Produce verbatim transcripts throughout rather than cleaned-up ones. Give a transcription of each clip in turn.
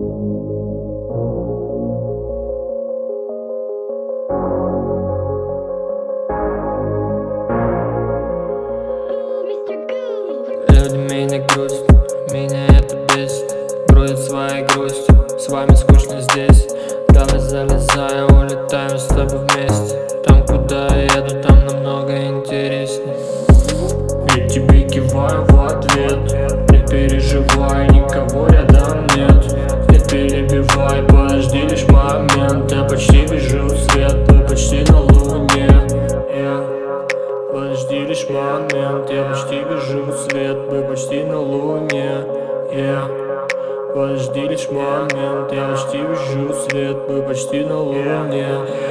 Люди меня грустят, меня это бесит. Грузит своей грустью, с вами скучно здесь. Давай залезай, улетаем с тобой вместе. Там, куда я еду, там намного интереснее. Я тебе киваю в ответ. Не переживай, никого рядом нет. Не перебивай, подожди лишь момент. Я почти вижу свет, мы почти на луне. yeah. Подожди лишь момент, я почти вижу свет, мы почти на луне. yeah. Подожди лишь момент, я почти вижу свет, мы почти на луне.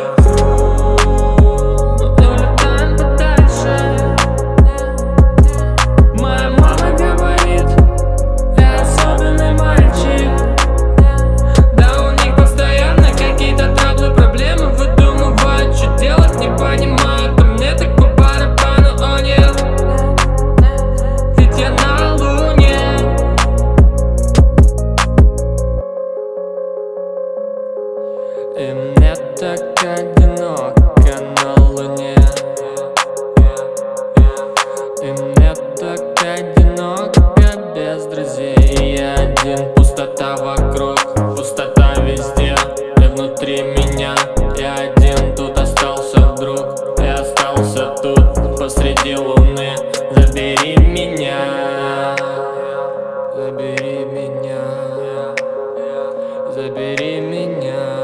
Улетаем подальше. Моя мама говорит, я особенный мальчик. Да у них постоянно какие-то траблы, проблемы выдумывают, что делать не понимают. А мне так по барабану, о нет, ведь я на луне. И мне так одиноко на луне. И мне так одиноко без друзей. Я один, пустота вокруг, пустота везде. И внутри меня я один тут остался вдруг. Я остался тут посреди луны. Забери меня, забери меня, забери меня.